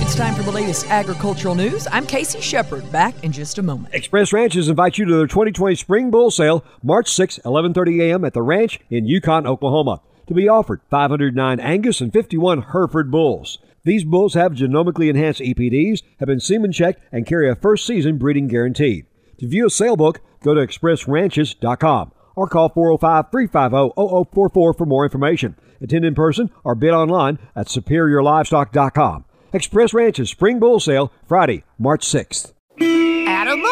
It's time for the latest agricultural news. I'm Casey Shepard, back in just a moment. Express Ranches invite you to their 2020 Spring Bull Sale, March 6, 11:30 a.m. at the ranch in Yukon, Oklahoma. To be offered, 509 Angus and 51 Hereford bulls. These bulls have genomically enhanced EPDs, have been semen checked, and carry a first season breeding guarantee. To view a sale book, go to expressranches.com or call 405-350-0044 for more information. Attend in person or bid online at superiorlivestock.com. Express Ranches Spring Bull Sale, Friday, March 6th. Adama!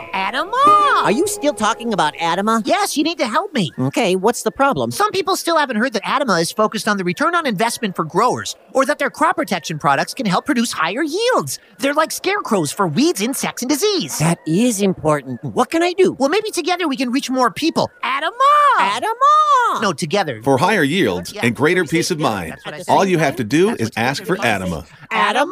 Are you still talking about Adama? Yes, you need to help me. Okay, what's the problem? Some people still haven't heard that Adama is focused on the return on investment for growers, or that their crop protection products can help produce higher yields. They're like scarecrows for weeds, insects, and disease. That is important. What can I do? Well, maybe together we can reach more people. Adama! No, together. For higher yields and greater peace of mind, all you have to do is ask for Adama. Adama!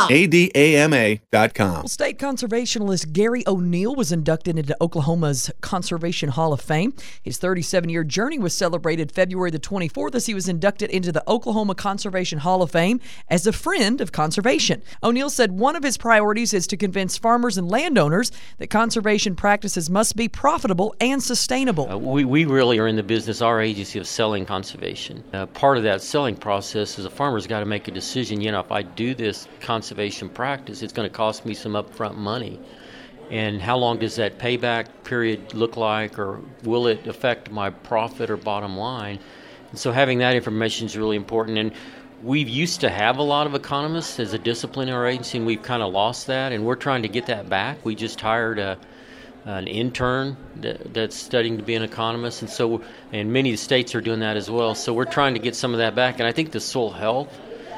ADAMA.com. Well, state conservationist Gary O'Neill was inducted into Oklahoma's Conservation Hall of Fame. His 37-year journey was celebrated February the 24th as he was inducted into the Oklahoma Conservation Hall of Fame as a friend of conservation. O'Neill said one of his priorities is to convince farmers and landowners that conservation practices must be profitable and sustainable. We really are in the business, our agency, of selling conservation. Part of that selling process is a farmer's got to make a decision. If I do this conservation practice, it's going to cost me some upfront money. And how long does that payback period look like, or will it affect my profit or bottom line? And so having that information is really important. And we've used to have a lot of economists as a discipline in our agency, and we've kind of lost that, and we're trying to get that back. We just hired an intern that's studying to be an economist, and many of the states are doing that as well. So we're trying to get some of that back. And I think the soil health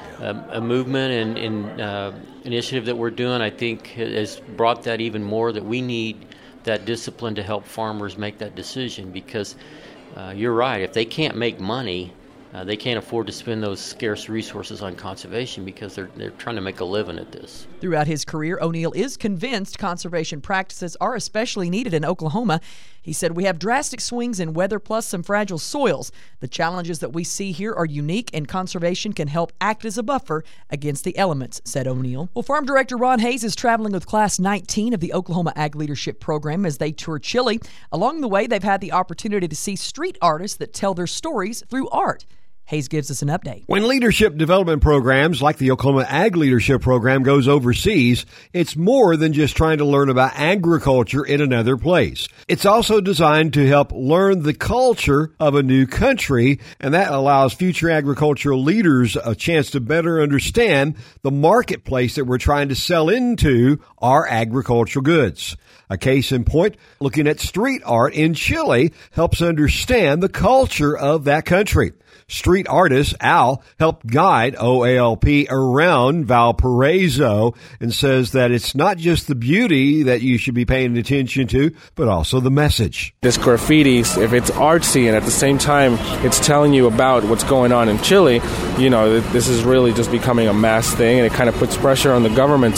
a movement and initiative that we're doing, I think, has brought that even more, that we need that discipline to help farmers make that decision, because you're right, if they can't make money, they can't afford to spend those scarce resources on conservation, because they're trying to make a living at this. Throughout his career, O'Neill is convinced conservation practices are especially needed in Oklahoma. He said, "We have drastic swings in weather plus some fragile soils. The challenges that we see here are unique, and conservation can help act as a buffer against the elements," said O'Neill. Well, Farm Director Ron Hayes is traveling with Class 19 of the Oklahoma Ag Leadership Program as they tour Chile. Along the way, they've had the opportunity to see street artists that tell their stories through art. Hayes gives us an update. When leadership development programs like the Oklahoma Ag Leadership Program goes overseas, it's more than just trying to learn about agriculture in another place. It's also designed to help learn the culture of a new country, and that allows future agricultural leaders a chance to better understand the marketplace that we're trying to sell into our agricultural goods. A case in point, looking at street art in Chile helps understand the culture of that country. Street artist Al helped guide OALP around Valparaiso and says that it's not just the beauty that you should be paying attention to, but also the message. This graffiti, if it's artsy and at the same time it's telling you about what's going on in Chile, this is really just becoming a mass thing, and it kind of puts pressure on the government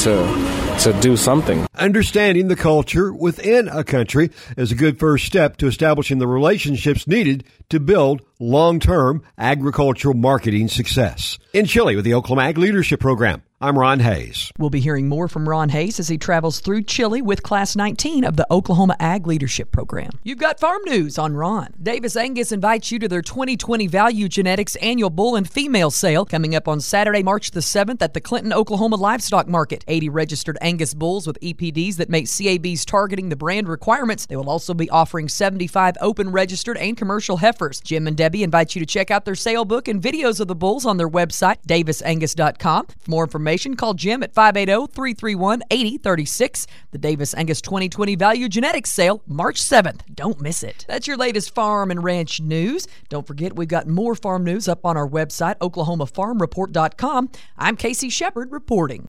to do something. Understanding the culture within a country is a good first step to establishing the relationships needed to build long-term agricultural marketing success. In Chile with the Oklahoma Ag Leadership Program, I'm Ron Hayes. We'll be hearing more from Ron Hayes as he travels through Chile with Class 19 of the Oklahoma Ag Leadership Program. You've got farm news on Ron. Davis Angus invites you to their 2020 Value Genetics annual bull and female sale coming up on Saturday, March the 7th at the Clinton, Oklahoma Livestock Market. 80 registered Angus bulls with EPDs that make CABs targeting the brand requirements. They will also be offering 75 open registered and commercial heifers. Jim and Debbie invite you to check out their sale book and videos of the bulls on their website, davisangus.com. For more information, call Jim at 580-331-8036. The Davis Angus 2020 Value Genetics Sale, March 7th. Don't miss it. That's your latest farm and ranch news. Don't forget, we've got more farm news up on our website, oklahomafarmreport.com. I'm Casey Shepard reporting.